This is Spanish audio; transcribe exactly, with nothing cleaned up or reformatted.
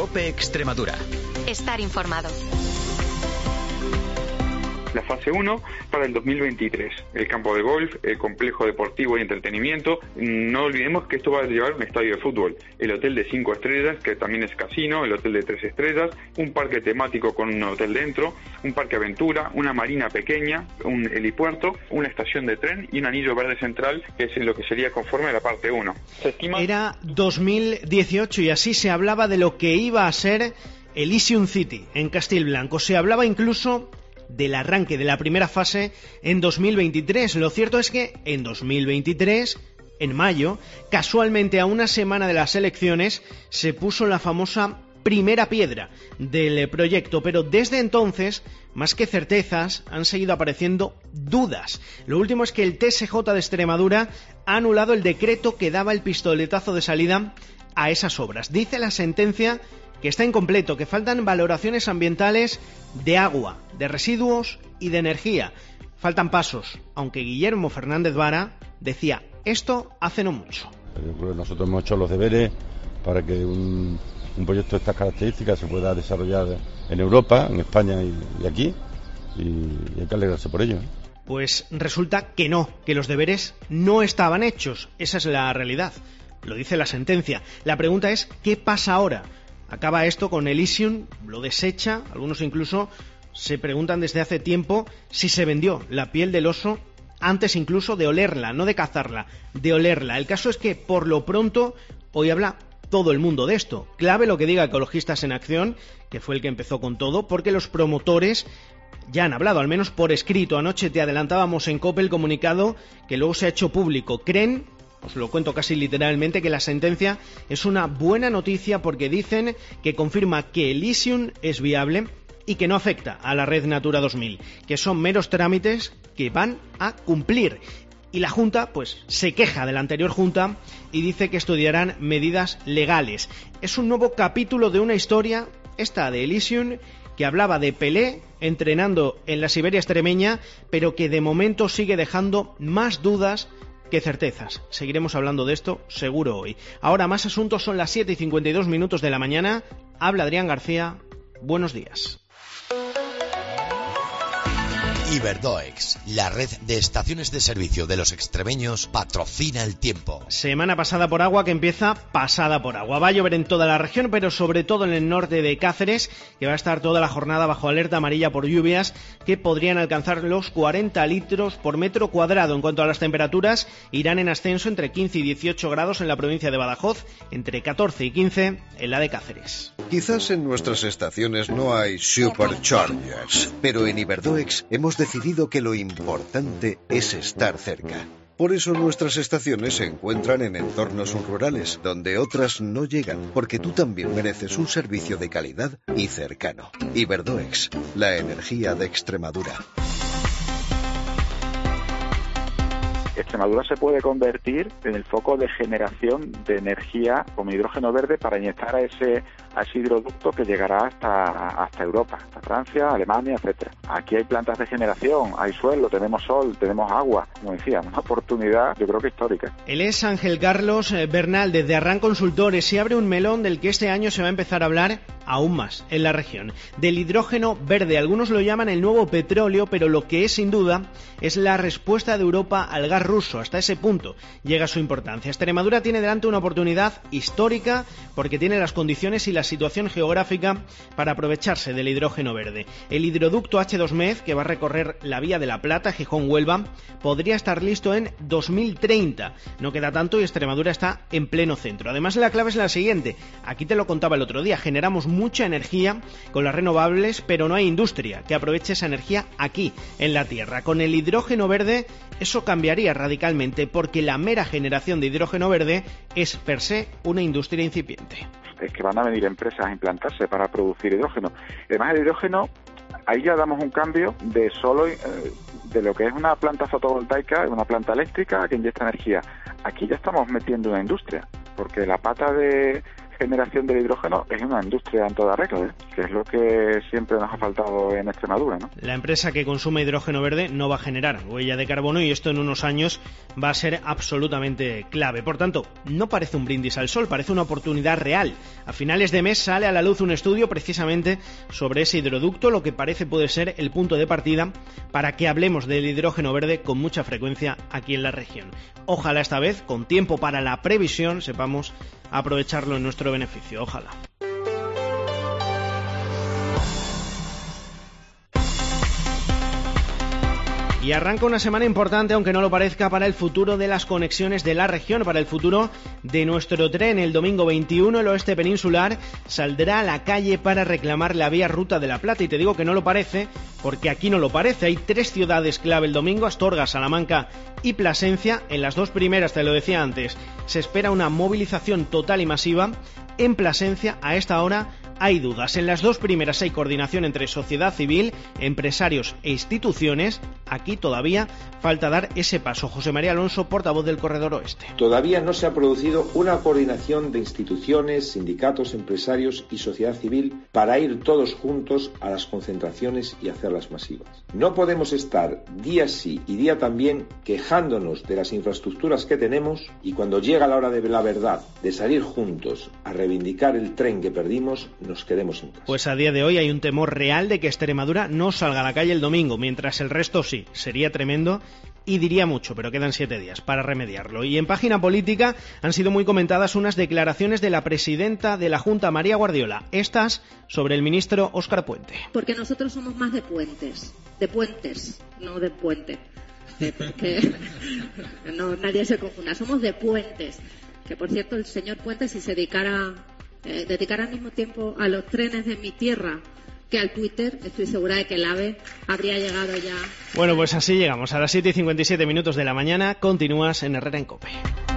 COPE Extremadura. Estar informado. La fase uno para el dos mil veintitrés. El campo de golf, el complejo deportivo y entretenimiento. No olvidemos que esto va a llevar un estadio de fútbol, el hotel de cinco estrellas, que también es casino, el hotel de tres estrellas, un parque temático con un hotel dentro, un parque aventura, una marina pequeña, un helipuerto, una estación de tren y un anillo verde central, que es lo que sería conforme a la parte uno. Se estima... Era dos mil dieciocho y así se hablaba de lo que iba a ser Elysium City en Castilblanco. Se hablaba incluso del arranque de la primera fase en dos mil veintitrés. Lo cierto es que en dos mil veintitrés, en mayo, casualmente a una semana de las elecciones, se puso la famosa primera piedra del proyecto, pero desde entonces, más que certezas, han seguido apareciendo dudas. Lo último es que el T S J de Extremadura ha anulado el decreto que daba el pistoletazo de salida a esas obras. Dice la sentencia que está incompleto, que faltan valoraciones ambientales de agua, de residuos y de energía. Faltan pasos, aunque Guillermo Fernández Vara decía esto hace no mucho. Yo creo que nosotros hemos hecho los deberes para que un, un proyecto de estas características se pueda desarrollar en Europa, en España y, y aquí, y, y hay que alegrarse por ello, ¿eh? Pues resulta que no, que los deberes no estaban hechos. Esa es la realidad. Lo dice la sentencia. La pregunta es, ¿qué pasa ahora? Acaba esto con Elysium, lo desecha, algunos incluso se preguntan desde hace tiempo si se vendió la piel del oso antes incluso de olerla, no de cazarla, de olerla. El caso es que por lo pronto hoy habla todo el mundo de esto. Clave lo que diga Ecologistas en Acción, que fue el que empezó con todo, porque los promotores ya han hablado, al menos por escrito. Anoche te adelantábamos en COPE el comunicado que luego se ha hecho público. Creen, os lo cuento casi literalmente, que la sentencia es una buena noticia porque dicen que confirma que Elysium es viable y que no afecta a la red Natura dos mil, que son meros trámites que van a cumplir. Y la Junta, pues, se queja de la anterior Junta y dice que estudiarán medidas legales. Es un nuevo capítulo de una historia, esta de Elysium, que hablaba de Pelé entrenando en la Siberia extremeña, pero que de momento sigue dejando más dudas que certezas. Seguiremos hablando de esto seguro hoy. Ahora más asuntos, son las siete y cincuenta y dos minutos de la mañana. Habla Adrián García. Buenos días. Iberdoex, la red de estaciones de servicio de los extremeños, patrocina el tiempo. Semana pasada por agua que empieza pasada por agua. Va a llover en toda la región, pero sobre todo en el norte de Cáceres, que va a estar toda la jornada bajo alerta amarilla por lluvias que podrían alcanzar los cuarenta litros por metro cuadrado. En cuanto a las temperaturas, irán en ascenso entre quince y dieciocho grados en la provincia de Badajoz, entre catorce y quince en la de Cáceres. Quizás en nuestras estaciones no hay superchargers, pero en Iberdoex hemos decidido que lo importante es estar cerca. Por eso nuestras estaciones se encuentran en entornos rurales, donde otras no llegan, porque tú también mereces un servicio de calidad y cercano. Iberdoex, la energía de Extremadura. Extremadura se puede convertir en el foco de generación de energía con hidrógeno verde para inyectar a ese, a ese hidroducto que llegará hasta, hasta Europa, hasta Francia, Alemania, etcétera. Aquí hay plantas de generación, hay suelo, tenemos sol, tenemos agua, como decía, una oportunidad yo creo que histórica. Él es Ángel Carlos Bernal, desde Arran Consultores, y abre un melón del que este año se va a empezar a hablar aún más en la región, del hidrógeno verde. Algunos lo llaman el nuevo petróleo, pero lo que es sin duda es la respuesta de Europa al gas ruso. Hasta ese punto llega su importancia. Extremadura tiene delante una oportunidad histórica porque tiene las condiciones y la situación geográfica para aprovecharse del hidrógeno verde. El hidroducto hache dos mez, que va a recorrer la vía de la Plata, Gijón-Huelva, podría estar listo en dos mil treinta. No queda tanto y Extremadura está en pleno centro. Además, la clave es la siguiente. Aquí te lo contaba el otro día. Generamos mucha energía con las renovables, pero no hay industria que aproveche esa energía aquí, en la tierra. Con el hidrógeno verde, eso cambiaría radicalmente, porque la mera generación de hidrógeno verde es per se una industria incipiente. Es que van a venir empresas a implantarse para producir hidrógeno. Además, el hidrógeno, ahí ya damos un cambio de solo eh, de lo que es una planta fotovoltaica, una planta eléctrica que inyecta energía. Aquí ya estamos metiendo una industria, porque la pata de generación del hidrógeno es una industria en toda regla, ¿eh? Que es lo que siempre nos ha faltado en Extremadura, ¿no? La empresa que consume hidrógeno verde no va a generar huella de carbono y esto en unos años va a ser absolutamente clave. Por tanto, no parece un brindis al sol, parece una oportunidad real. A finales de mes sale a la luz un estudio precisamente sobre ese hidroducto, lo que parece puede ser el punto de partida para que hablemos del hidrógeno verde con mucha frecuencia aquí en la región. Ojalá esta vez, con tiempo para la previsión, sepamos aprovecharlo en nuestro beneficio. Ojalá. Y arranca una semana importante, aunque no lo parezca, para el futuro de las conexiones de la región, para el futuro de nuestro tren. El domingo veintiuno el Oeste Peninsular saldrá a la calle para reclamar la vía Ruta de la Plata. Y te digo que no lo parece, porque aquí no lo parece. Hay tres ciudades clave el domingo: Astorga, Salamanca y Plasencia. En las dos primeras, te lo decía antes, se espera una movilización total y masiva. En Plasencia, a esta hora, hay dudas. En las dos primeras hay coordinación entre sociedad civil, empresarios e instituciones. Aquí todavía falta dar ese paso. José María Alonso, portavoz del Corredor Oeste. Todavía no se ha producido una coordinación de instituciones, sindicatos, empresarios y sociedad civil para ir todos juntos a las concentraciones y hacerlas masivas. No podemos estar día sí y día también quejándonos de las infraestructuras que tenemos y cuando llega la hora de la verdad, de salir juntos a reivindicar el tren que perdimos, nos quedemos en casa. Pues a día de hoy hay un temor real de que Extremadura no salga a la calle el domingo, mientras el resto sí. Sería tremendo y diría mucho, pero quedan siete días para remediarlo. Y en página política han sido muy comentadas unas declaraciones de la presidenta de la Junta, María Guardiola. Estas sobre el ministro Óscar Puente. Porque nosotros somos más de puentes, de puentes, no de puente. De, que no, nadie se confunda, somos de puentes. Que por cierto, el señor Puente, si se dedicara, eh, dedicara al mismo tiempo a los trenes de mi tierra que al Twitter, estoy segura de que el AVE habría llegado ya. Bueno, pues así llegamos a las siete y cincuenta y siete minutos de la mañana. Continúas en Herrera en COPE.